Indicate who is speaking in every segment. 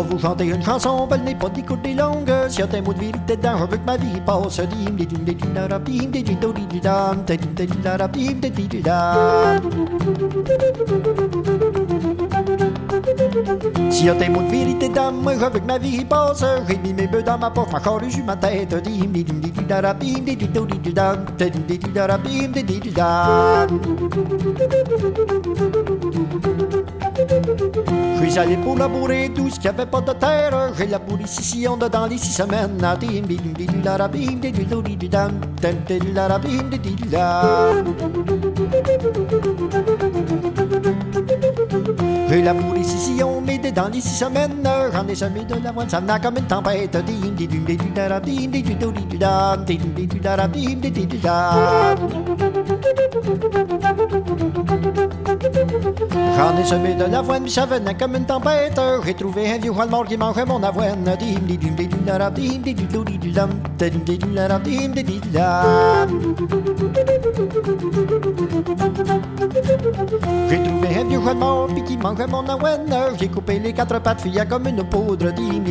Speaker 1: vous chanter une chanson, elle n'est pas d'écouter longue. S'il y a des mots de vérité dedans, je veux que ma vie passe. S'il y a des mots de vérité dedans, moi je veux que ma vie passe. J'ai mis mes bœufs dans ma poche, ma charrue sur ma tête. Je suis allé pour labourer tout ce qu'il n'y avait pas de terre. J'ai labouré 6 sillons dedans les 6 semaines. J'ai labouré 6 sillons, mais dans les 6 semaines, j'en ai semé de l'avoine, ça venait comme une tempête. J'en ai semé de l'avoine, ça venait comme une tempête. J'ai trouvé un vieux roi mort qui mangeait mon avoine. J'ai trouvé un vieux roi mort qui mangeait mon avoine. J'ai coupé les 4 pattes, fuyant comme une poudre.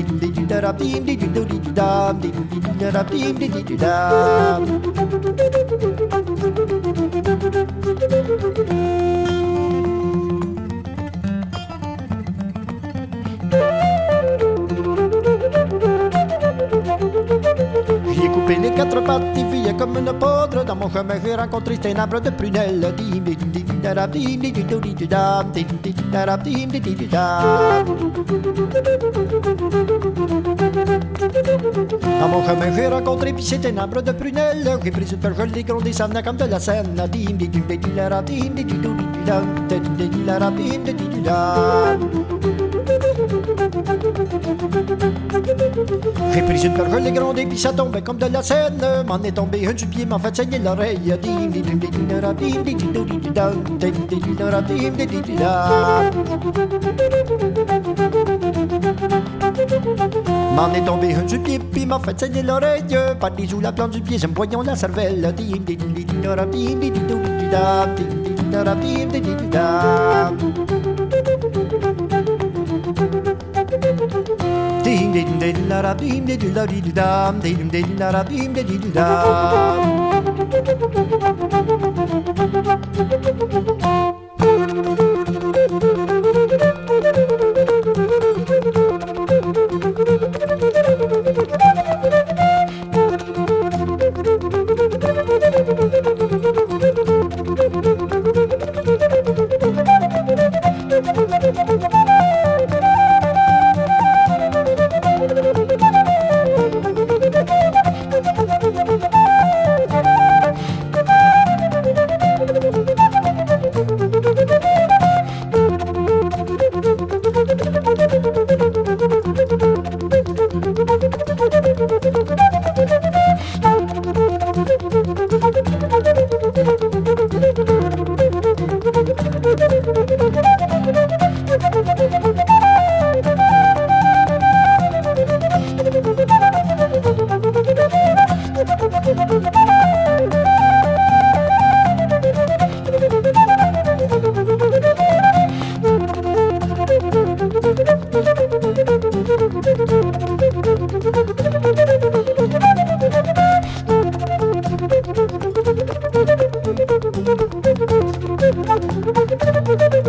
Speaker 1: J'ai coupé les 4 pattes, il fuyait comme une poudre. Dans mon chemin, j'ai rencontré un arbre de prunelle. Dans mon chemin, j'ai rencontré, puis c'était un arbre de prunelle. J'ai pris une perche, je l'ai grondé, ça venait comme de la Seine. J'ai pris une perche, je l'ai grondé, puis ça tombait comme de la Seine. M'en est tombé un du pied, m'en fait saigner l'oreille. M'en est tombé un du pied, puis m'a fait saigner l'oreille. Par des ou la plante du pied, j'aime voyons la cervelle.
Speaker 2: Thank you.